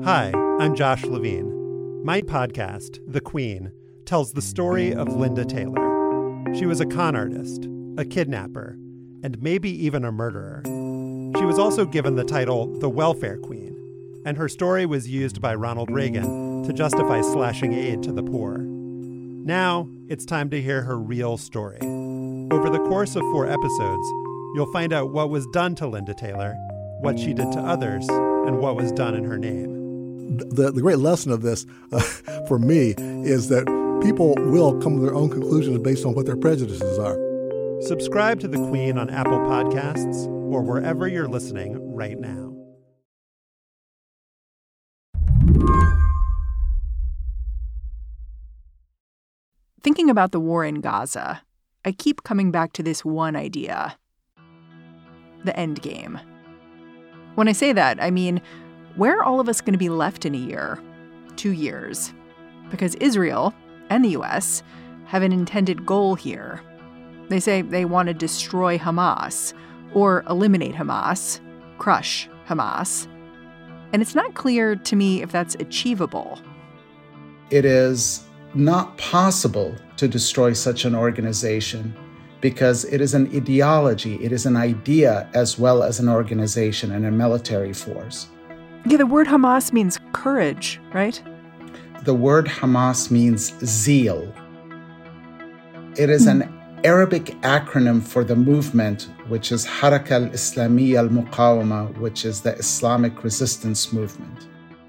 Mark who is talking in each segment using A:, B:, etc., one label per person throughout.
A: Hi, I'm Josh Levine. My podcast, The Queen, tells the story of Linda Taylor. She was a con artist, a kidnapper, and maybe even a murderer. She was also given the title the Welfare Queen, and her story was used by Ronald Reagan to justify slashing aid to the poor. Now, it's time to hear her real story. Over the course of 4 episodes, you'll find out what was done to Linda Taylor, what she did to others, and what was done in her name.
B: The great lesson of this, for me, is that people will come to their own conclusions based on what their prejudices are.
A: Subscribe to The Queen on Apple Podcasts or wherever you're listening right now.
C: Thinking about the war in Gaza, I keep coming back to this one idea: the end game. When I say that, I mean, where are all of us going to be left in a year, 2 years? Because Israel and the U.S. have an intended goal here. They say they want to destroy Hamas, or eliminate Hamas, crush Hamas. And it's not clear to me if that's achievable.
D: It is not possible to destroy such an organization because it is an ideology, it is an idea as well as an organization and a military force.
C: Yeah, the word Hamas means courage, right?
D: The word Hamas means zeal. It is an Arabic acronym for the movement, which is Haraka al-Islamiyya al-Muqawama, which is the Islamic resistance movement.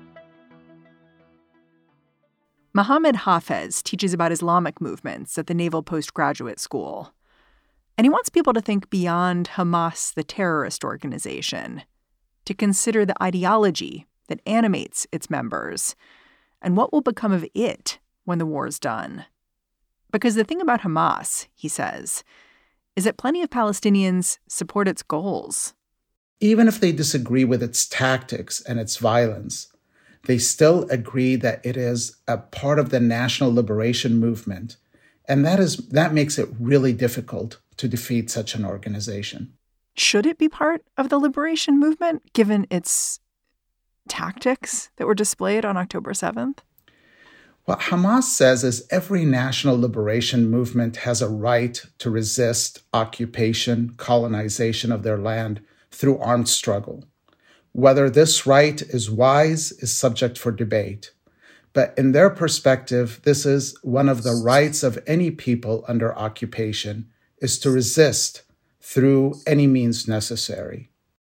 C: Mohammed Hafez teaches about Islamic movements at the Naval Postgraduate School. And he wants people to think beyond Hamas, the terrorist organization, to consider the ideology that animates its members and what will become of it when the war's done. Because the thing about Hamas, he says, is that plenty of Palestinians support its goals.
D: Even if they disagree with its tactics and its violence, they still agree that it is a part of the national liberation movement. And that makes it really difficult to defeat such an organization.
C: Should it be part of the liberation movement, given its tactics that were displayed on October 7th?
D: What Hamas says is every national liberation movement has a right to resist occupation, colonization of their land through armed struggle. Whether this right is wise is subject for debate. But in their perspective, this is one of the rights of any people under occupation, is to resist through any means necessary.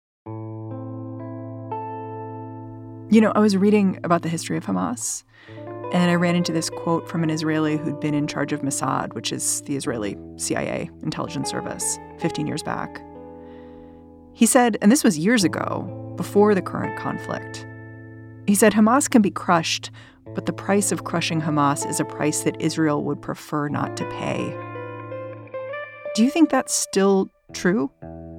C: You know, I was reading about the history of Hamas, and I ran into this quote from an Israeli who'd been in charge of Mossad, which is the Israeli CIA intelligence service, 15 years back. He said, and this was years ago, before the current conflict, he said, Hamas can be crushed, but the price of crushing Hamas is a price that Israel would prefer not to pay. Do you think that's still true?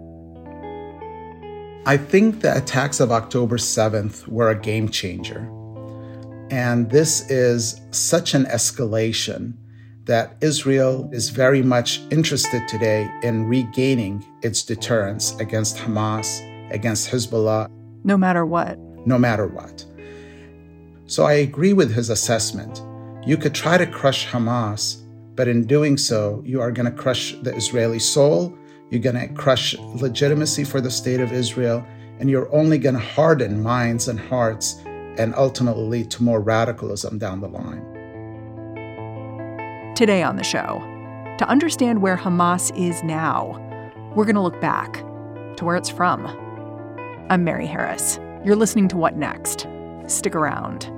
D: I think the attacks of October 7th were a game changer. And this is such an escalation that Israel is very much interested today in regaining its deterrence against Hamas, against Hezbollah.
C: No matter what.
D: No matter what. So I agree with his assessment. You could try to crush Hamas, but in doing so, you are going to crush the Israeli soul, you're going to crush legitimacy for the state of Israel, and you're only going to harden minds and hearts and ultimately lead to more radicalism down the line.
C: Today on the show, to understand where Hamas is now, we're going to look back to where it's from. I'm Mary Harris. You're listening to What Next? Stick around.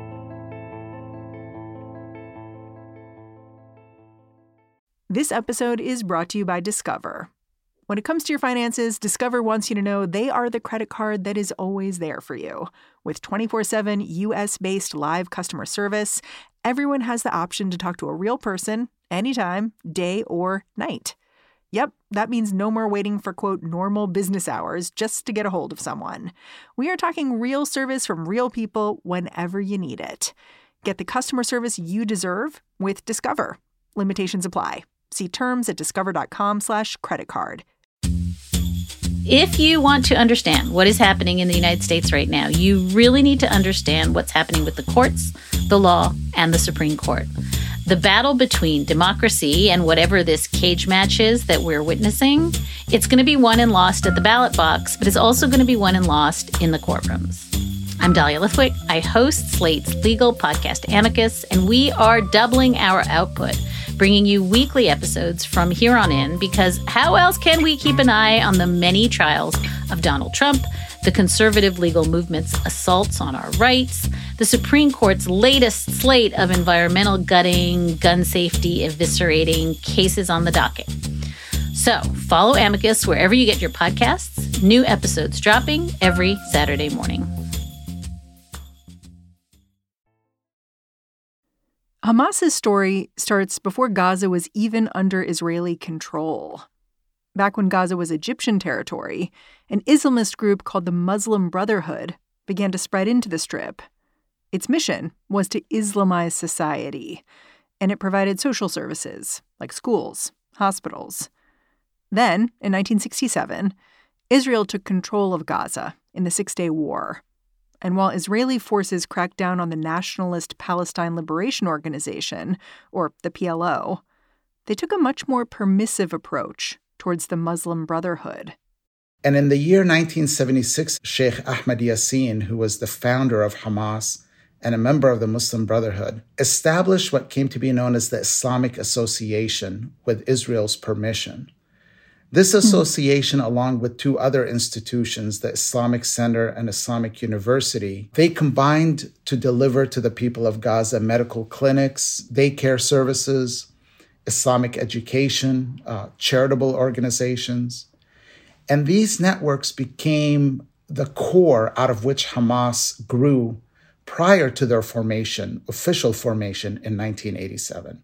C: This episode is brought to you by Discover. When it comes to your finances, Discover wants you to know they are the credit card that is always there for you. With 24/7 U.S.-based live customer service, everyone has the option to talk to a real person anytime, day or night. Yep, that means no more waiting for, quote, normal business hours just to get a hold of someone. We are talking real service from real people whenever you need it. Get the customer service you deserve with Discover. Limitations apply. See terms at discover.com/creditcard.
E: If you want to understand what is happening in the United States right now, you really need to understand what's happening with the courts, the law, and the Supreme Court. The battle between democracy and whatever this cage match is that we're witnessing, it's going to be won and lost at the ballot box, but it's also going to be won and lost in the courtrooms. I'm Dahlia Lithwick. I host Slate's legal podcast Amicus, and we are doubling our output, bringing you weekly episodes from here on in, because how else can we keep an eye on the many trials of Donald Trump, the conservative legal movement's assaults on our rights, the Supreme Court's latest slate of environmental gutting, gun safety eviscerating cases on the docket. So follow Amicus wherever you get your podcasts. New episodes dropping every Saturday morning.
C: Hamas's story starts before Gaza was even under Israeli control. Back when Gaza was Egyptian territory, an Islamist group called the Muslim Brotherhood began to spread into the Strip. Its mission was to Islamize society, and it provided social services like schools, hospitals. Then, in 1967, Israel took control of Gaza in the Six-Day War. And while Israeli forces cracked down on the Nationalist Palestine Liberation Organization, or the PLO, they took a much more permissive approach towards the Muslim Brotherhood.
D: And in the year 1976, Sheikh Ahmed Yassin, who was the founder of Hamas and a member of the Muslim Brotherhood, established what came to be known as the Islamic Association with Israel's permission. This association, along with two other institutions, the Islamic Center and Islamic University, they combined to deliver to the people of Gaza medical clinics, daycare services, Islamic education, charitable organizations. And these networks became the core out of which Hamas grew prior to their formation, official formation in 1987.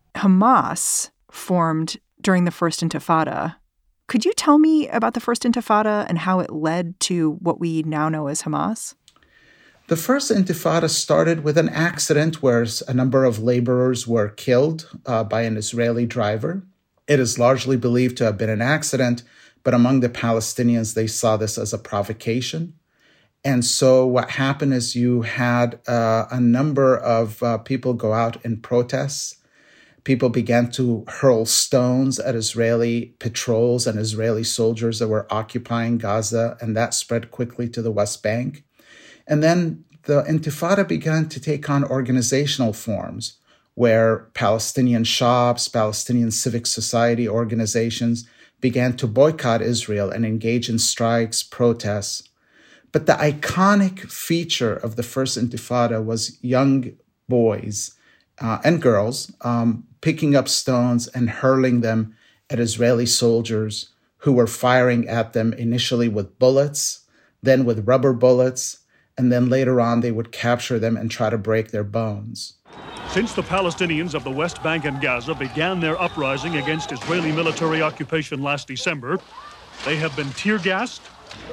C: Hamas formed during the First Intifada. Could you tell me about the First Intifada and how it led to what we now know as Hamas?
D: The First Intifada started with an accident where a number of laborers were killed by an Israeli driver. It is largely believed to have been an accident, but among the Palestinians, they saw this as a provocation. And so what happened is you had a number of people go out in protests. People began to hurl stones at Israeli patrols and Israeli soldiers that were occupying Gaza, and that spread quickly to the West Bank. And then the Intifada began to take on organizational forms where Palestinian shops, Palestinian civic society organizations began to boycott Israel and engage in strikes, protests. But the iconic feature of the First Intifada was young boys and girls picking up stones and hurling them at Israeli soldiers who were firing at them initially with bullets, then with rubber bullets, and then later on they would capture them and try to break their bones.
F: Since the Palestinians of the West Bank and Gaza began their uprising against Israeli military occupation last December, they have been tear-gassed,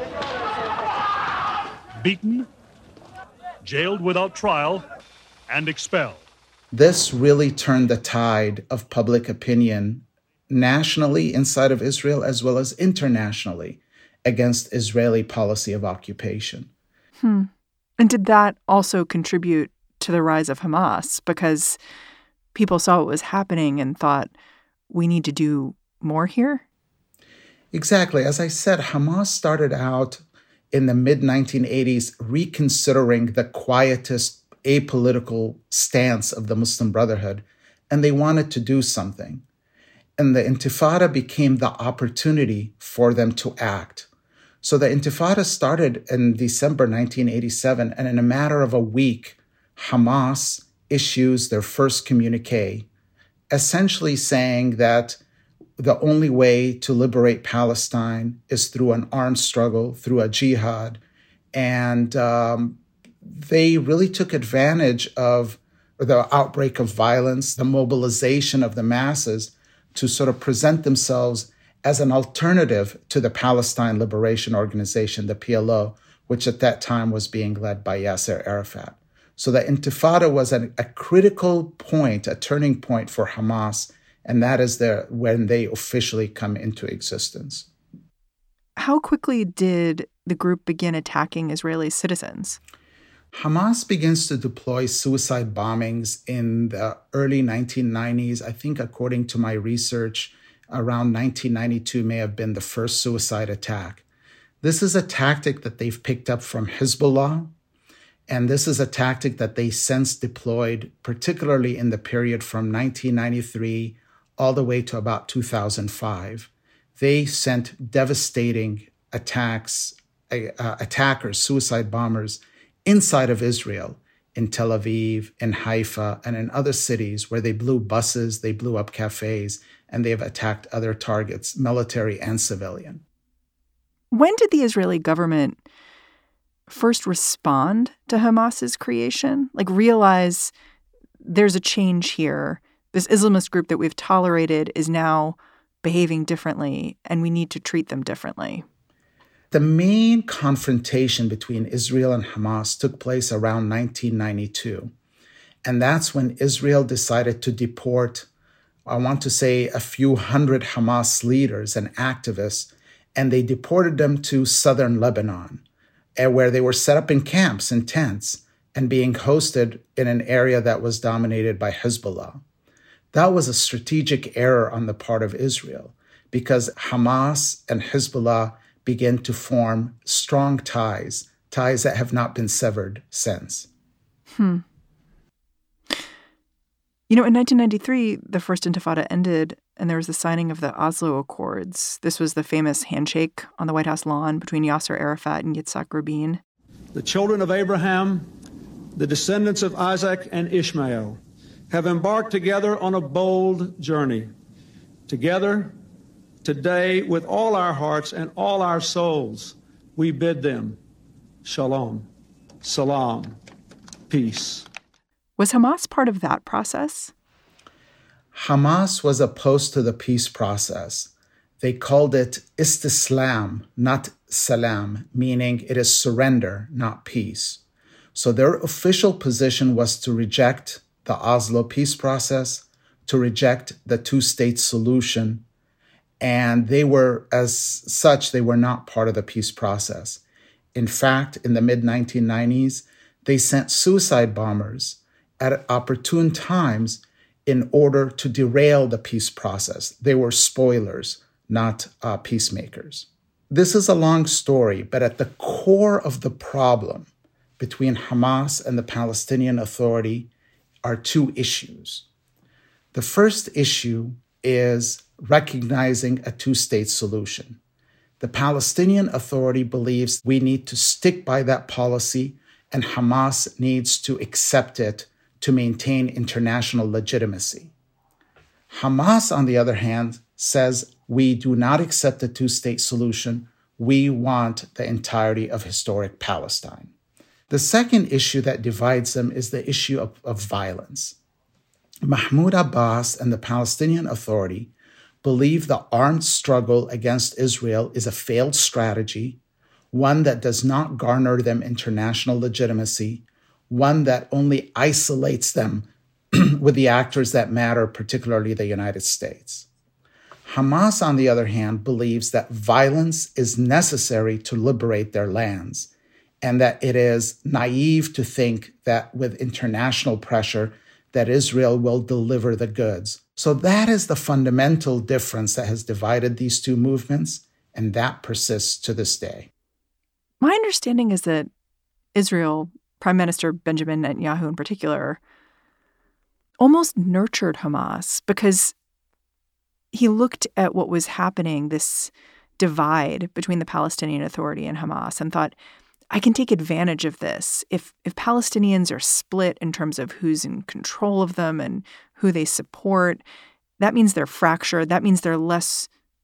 F: beaten, jailed without trial, and expelled.
D: This really turned the tide of public opinion nationally inside of Israel as well as internationally against Israeli policy of occupation.
C: And did that also contribute to the rise of Hamas? Because people saw what was happening and thought, we need to do more here?
D: Exactly. As I said, Hamas started out in the mid-1980s reconsidering the quietist, apolitical stance of the Muslim Brotherhood, and they wanted to do something. And the Intifada became the opportunity for them to act. So the Intifada started in December 1987, and in a matter of a week, Hamas issues their first communique, essentially saying that the only way to liberate Palestine is through an armed struggle, through a jihad. And they really took advantage of the outbreak of violence, the mobilization of the masses to sort of present themselves as an alternative to the Palestine Liberation Organization, the PLO, which at that time was being led by Yasser Arafat. So the Intifada was a critical point, a turning point for Hamas, and that is when they officially come into existence.
C: how quickly did the group begin attacking Israeli citizens?
D: Hamas begins to deploy suicide bombings in the early 1990s. I think, according to my research, around 1992 may have been the first suicide attack. This is a tactic that they've picked up from Hezbollah, and this is a tactic that they since deployed, particularly in the period from 1993 all the way to about 2005. They sent devastating attackers, suicide bombers, inside of Israel, in Tel Aviv, in Haifa, and in other cities where they blew buses, they blew up cafes, and they have attacked other targets, military and civilian.
C: When did the Israeli government first respond to Hamas's creation? Like, realize there's a change here. This Islamist group that we've tolerated is now behaving differently, and we need to treat them differently.
D: The main confrontation between Israel and Hamas took place around 1992. And that's when Israel decided to deport, I want to say, a few hundred Hamas leaders and activists, and they deported them to southern Lebanon, where they were set up in camps and tents and being hosted in an area that was dominated by Hezbollah. That was a strategic error on the part of Israel, because Hamas and Hezbollah began to form strong ties that have not been severed since.
C: In 1993, the First Intifada ended, and there was the signing of the Oslo Accords. This was the famous handshake on the White House lawn between Yasser Arafat and Yitzhak Rabin.
G: The children of Abraham, the descendants of Isaac and Ishmael, have embarked together on a bold journey. Together, today, with all our hearts and all our souls, we bid them shalom, salam, peace.
C: Was Hamas part of that process?
D: Hamas was opposed to the peace process. They called it istislam, not salam, meaning it is surrender, not peace. So their official position was to reject the Oslo peace process, to reject the two-state solution, and they were, as such, they were not part of the peace process. In fact, in the mid-1990s, they sent suicide bombers at opportune times in order to derail the peace process. They were spoilers, not peacemakers. This is a long story, but at the core of the problem between Hamas and the Palestinian Authority are two issues. The first issue is recognizing a two-state solution. The Palestinian Authority believes we need to stick by that policy, and Hamas needs to accept it to maintain international legitimacy. Hamas, on the other hand, says we do not accept a two-state solution. We want the entirety of historic Palestine. The second issue that divides them is the issue of violence. Mahmoud Abbas and the Palestinian Authority believe the armed struggle against Israel is a failed strategy, one that does not garner them international legitimacy, one that only isolates them with the actors that matter, particularly the United States. Hamas, on the other hand, believes that violence is necessary to liberate their lands, and that it is naive to think that with international pressure that Israel will deliver the goods. So that is the fundamental difference that has divided these two movements, and that persists to this day.
C: My understanding is that Israel, Prime Minister Benjamin Netanyahu in particular, almost nurtured Hamas because he looked at what was happening, this divide between the Palestinian Authority and Hamas, and thought, I can take advantage of this. If Palestinians are split in terms of who's in control of them and who they support, that means they're fractured. That means they're less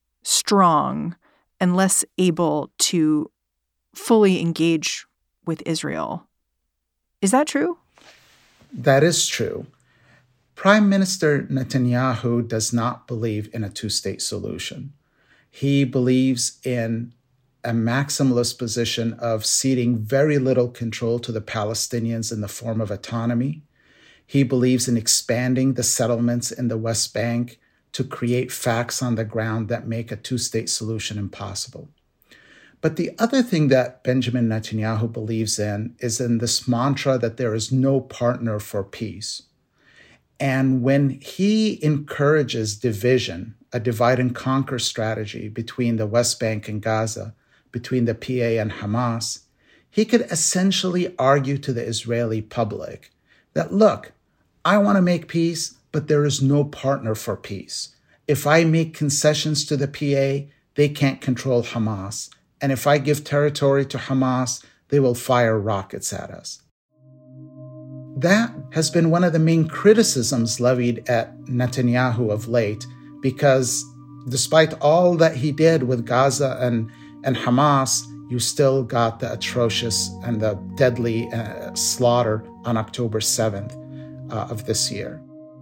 C: strong and less able to fully engage with Israel. Is that true?
D: That is true. Prime Minister Netanyahu does not believe in a two-state solution. He believes in a maximalist position of ceding very little control to the Palestinians in the form of autonomy. He believes in expanding the settlements in the West Bank to create facts on the ground that make a two-state solution impossible. But the other thing that Benjamin Netanyahu believes in is in this mantra that there is no partner for peace. And when he encourages division, a divide and conquer strategy between the West Bank and Gaza, between the PA and Hamas, he could essentially argue to the Israeli public that, look, I want to make peace, but there is no partner for peace. If I make concessions to the PA, they can't control Hamas. And if I give territory to Hamas, they will fire rockets at us. That has been one of the main criticisms levied at Netanyahu of late, because despite all that he did with Gaza and Hamas, you still got the atrocious and the deadly slaughter on October 7th of this year.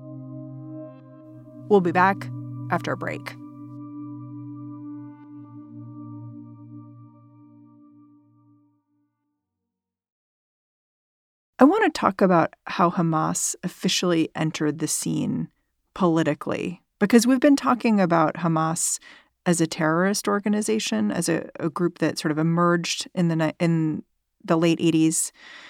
C: We'll be back after a break. I want to talk about how Hamas officially entered the scene politically, because we've been talking about Hamas as a terrorist organization, as a group that sort of emerged in the late 80s.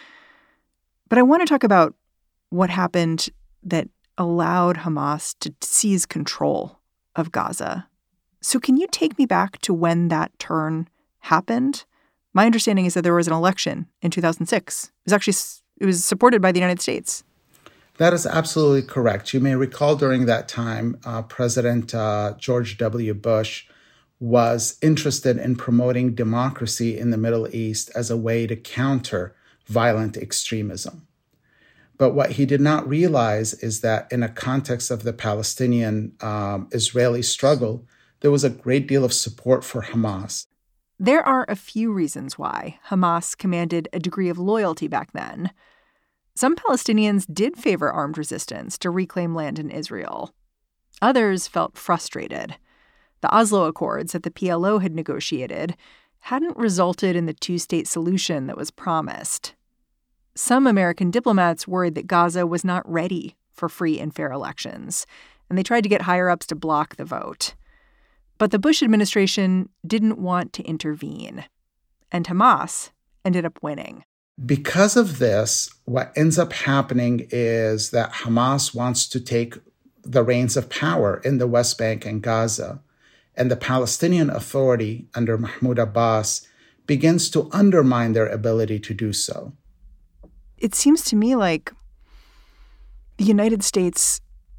C: But I want to talk about what happened that allowed Hamas to seize control of Gaza. So can you take me back to when that turn happened? My understanding is that there was an election in 2006. It was supported by the United States.
D: That is absolutely correct. You may recall during that time, President George W. Bush was interested in promoting democracy in the Middle East as a way to counter violent extremism. But what he did not realize is that in a context of the Palestinian-Israeli struggle, there was a great deal of support for Hamas.
C: There are a few reasons why Hamas commanded a degree of loyalty back then. Some Palestinians did favor armed resistance to reclaim land in Israel. Others felt frustrated. The Oslo Accords that the PLO had negotiated hadn't resulted in the two-state solution that was promised. Some American diplomats worried that Gaza was not ready for free and fair elections, and they tried to get higher-ups to block the vote. But the Bush administration didn't want to intervene, and Hamas ended up winning.
D: Because of this, what ends up happening is that Hamas wants to take the reins of power in the West Bank and Gaza, and the Palestinian Authority under Mahmoud Abbas begins to undermine their ability to do so.
C: It seems to me like the United States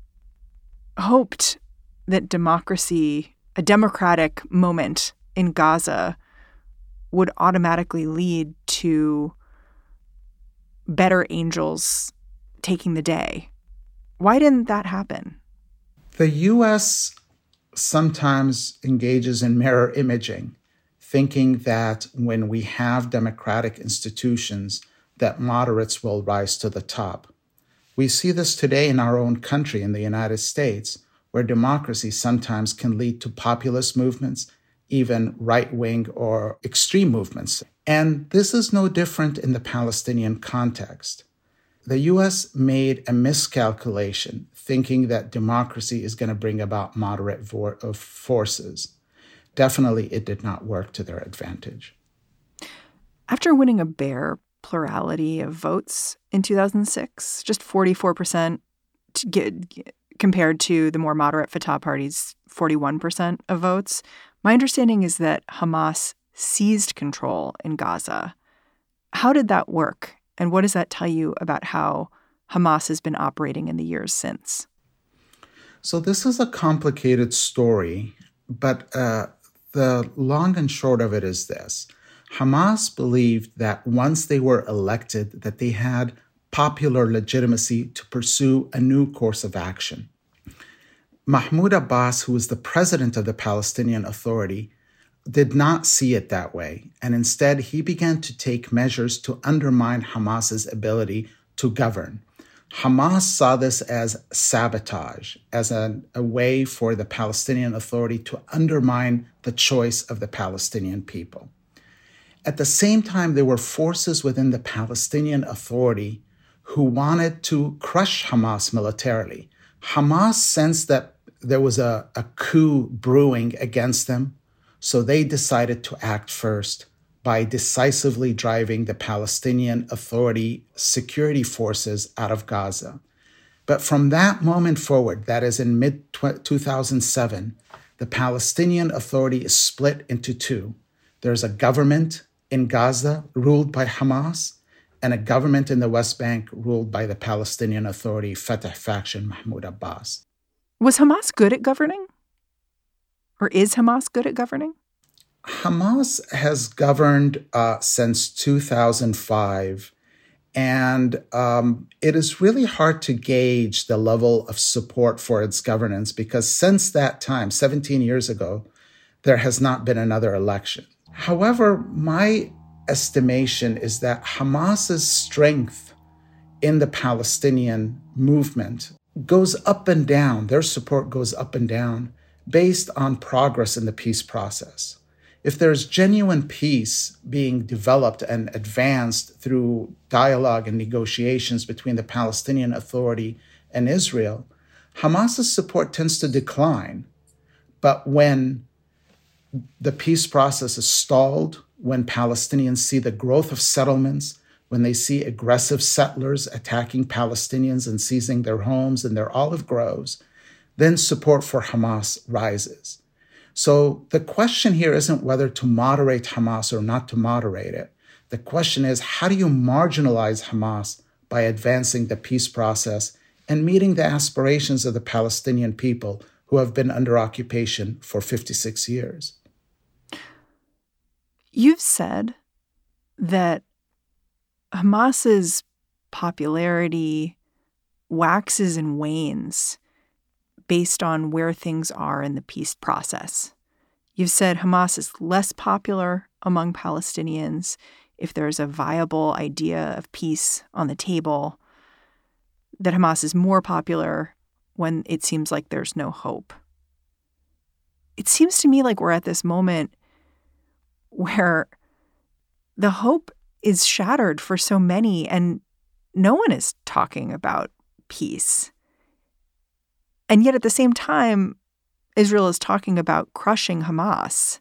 C: hoped that democracy, a democratic moment in Gaza, would automatically lead to better angels taking the day. Why didn't that happen?
D: The U.S. sometimes engages in mirror imaging, thinking that when we have democratic institutions, that moderates will rise to the top. We see this today in our own country, in the United States, where democracy sometimes can lead to populist movements, even right-wing or extreme movements. And this is no different in the Palestinian context. The U.S. made a miscalculation, thinking that democracy is going to bring about moderate forces. Definitely, it did not work to their advantage.
C: After winning a bare plurality of votes in 2006, just 44% compared to the more moderate Fatah Party's 41% of votes, my understanding is that Hamas seized control in Gaza. How did that work? And what does that tell you about how Hamas has been operating in the years since?
D: So this is a complicated story, but the long and short of it is this. Hamas believed that once they were elected, that they had popular legitimacy to pursue a new course of action. Mahmoud Abbas, who was the president of the Palestinian Authority, did not see it that way, and instead he began to take measures to undermine Hamas's ability to govern. Hamas saw this as sabotage, as a way for the Palestinian Authority to undermine the choice of the Palestinian people. At the same time, there were forces within the Palestinian Authority who wanted to crush Hamas militarily. Hamas sensed that there was a coup brewing against them, so they decided to act first. by decisively driving the Palestinian Authority security forces out of Gaza. But from that moment forward, that is in mid-2007, the Palestinian Authority is split into two. There's a government in Gaza ruled by Hamas and a government in the West Bank ruled by the Palestinian Authority Fatah faction, Mahmoud Abbas.
C: Was Hamas good at governing? Or is Hamas good at governing?
D: Hamas has governed since 2005, and it is really hard to gauge the level of support for its governance because since that time, 17 years ago, there has not been another election. However, my estimation is that Hamas's strength in the Palestinian movement goes up and down. Their support goes up and down based on progress in the peace process. If there's genuine peace being developed and advanced through dialogue and negotiations between the Palestinian Authority and Israel, Hamas's support tends to decline. But when the peace process is stalled, when Palestinians see the growth of settlements, when they see aggressive settlers attacking Palestinians and seizing their homes and their olive groves, then support for Hamas rises. So the question here isn't whether to moderate Hamas or not to moderate it. The question is, how do you marginalize Hamas by advancing the peace process and meeting the aspirations of the Palestinian people who have been under occupation for 56 years?
C: You've said that Hamas's popularity waxes and wanes based on where things are in the peace process. You've said Hamas is less popular among Palestinians if there's a viable idea of peace on the table, that Hamas is more popular when it seems like there's no hope. It seems to me like we're at this moment where the hope is shattered for so many and no one is talking about peace. And yet at the same time, Israel is talking about crushing Hamas.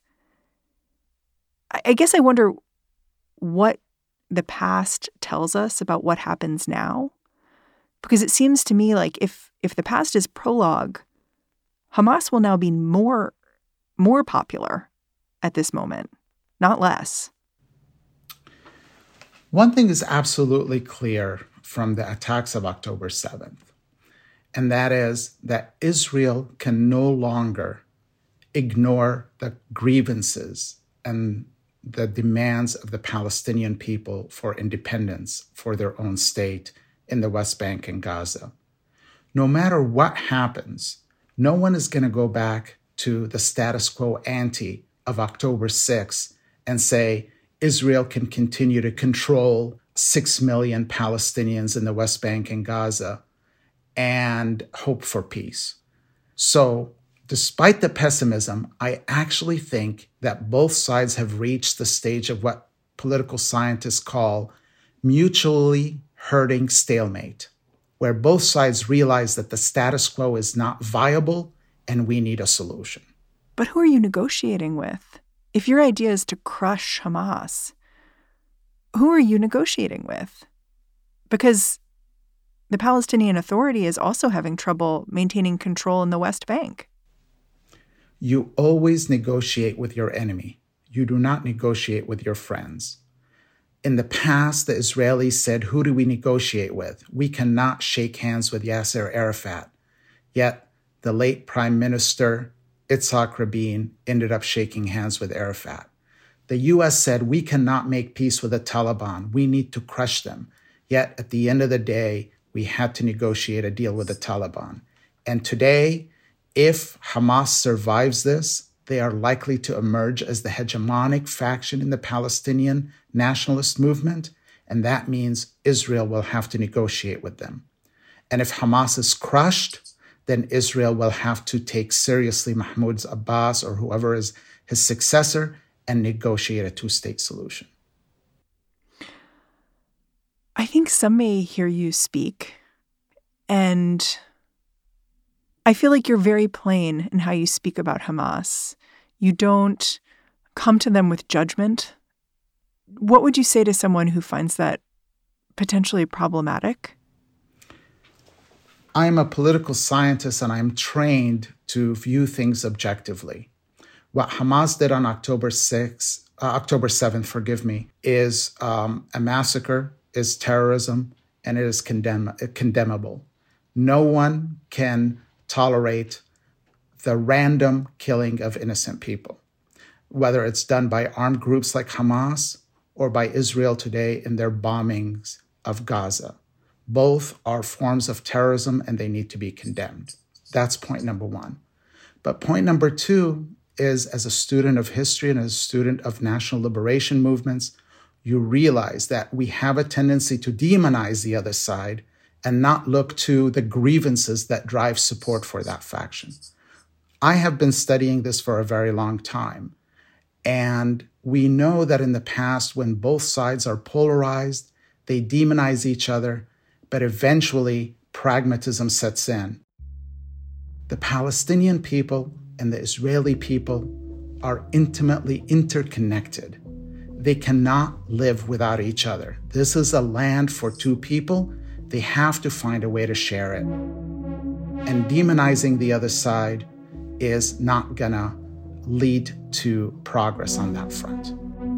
C: I guess I wonder what the past tells us about what happens now. Because it seems to me like if the past is prologue, Hamas will now be more popular at this moment, not less.
D: One thing is absolutely clear from the attacks of October 7th, and that is that Israel can no longer ignore the grievances and the demands of the Palestinian people for independence for their own state in the West Bank and Gaza. No matter what happens, no one is going to go back to the status quo ante of October 6th and say Israel can continue to control 6 million Palestinians in the West Bank and Gaza and hope for peace. So, despite the pessimism, I actually think that both sides have reached the stage of what political scientists call mutually hurting stalemate, where both sides realize that the status quo is not viable and we need a solution.
C: But who are you negotiating with? If your idea is to crush Hamas, who are you negotiating with? Because the Palestinian Authority is also having trouble maintaining control in the West Bank.
D: You always negotiate with your enemy. You do not negotiate with your friends. In the past, the Israelis said, who do we negotiate with? We cannot shake hands with Yasser Arafat. Yet, the late Prime Minister, Yitzhak Rabin, ended up shaking hands with Arafat. The U.S. said, we cannot make peace with the Taliban. We need to crush them. Yet, at the end of the day, we had to negotiate a deal with the Taliban. And today, if Hamas survives this, they are likely to emerge as the hegemonic faction in the Palestinian nationalist movement, and that means Israel will have to negotiate with them. And if Hamas is crushed, then Israel will have to take seriously Mahmoud Abbas or whoever is his successor and negotiate a two-state solution.
C: I think some may hear you speak, and I feel like you're very plain in how you speak about Hamas. You don't come to them with judgment. What would you say to someone who finds that potentially problematic?
D: I'm a political scientist and I'm trained to view things objectively. What Hamas did on October 7th, is a massacre, is terrorism, and it is condemnable. No one can tolerate the random killing of innocent people, whether it's done by armed groups like Hamas or by Israel today in their bombings of Gaza. Both are forms of terrorism and they need to be condemned. That's point number one. But point number two is, as a student of history and as a student of national liberation movements, you realize that we have a tendency to demonize the other side and not look to the grievances that drive support for that faction. I have been studying this for a very long time, and we know that in the past, when both sides are polarized, they demonize each other, but eventually pragmatism sets in. The Palestinian people and the Israeli people are intimately interconnected. They cannot live without each other. This is a land for two people. They have to find a way to share it. And demonizing the other side is not gonna lead to progress on that front.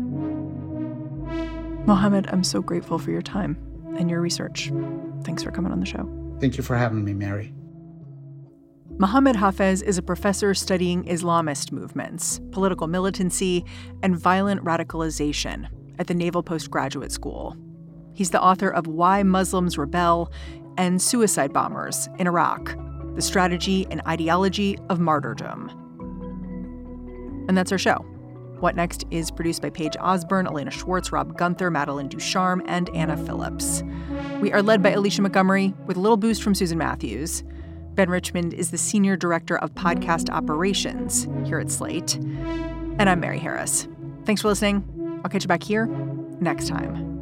C: Mohammed, I'm so grateful for your time and your research. Thanks for coming on the show.
D: Thank you for having me, Mary.
C: Mohammed Hafez is a professor studying Islamist movements, political militancy, and violent radicalization at the Naval Postgraduate School. He's the author of Why Muslims Rebel and Suicide Bombers in Iraq, the Strategy and Ideology of Martyrdom. And that's our show. What Next is produced by Paige Osborne, Elena Schwartz, Rob Gunther, Madeline Ducharme, and Anna Phillips. We are led by Alicia Montgomery with a little boost from Susan Matthews. Ben Richmond is the Senior Director of Podcast Operations here at Slate. And I'm Mary Harris. Thanks for listening. I'll catch you back here next time.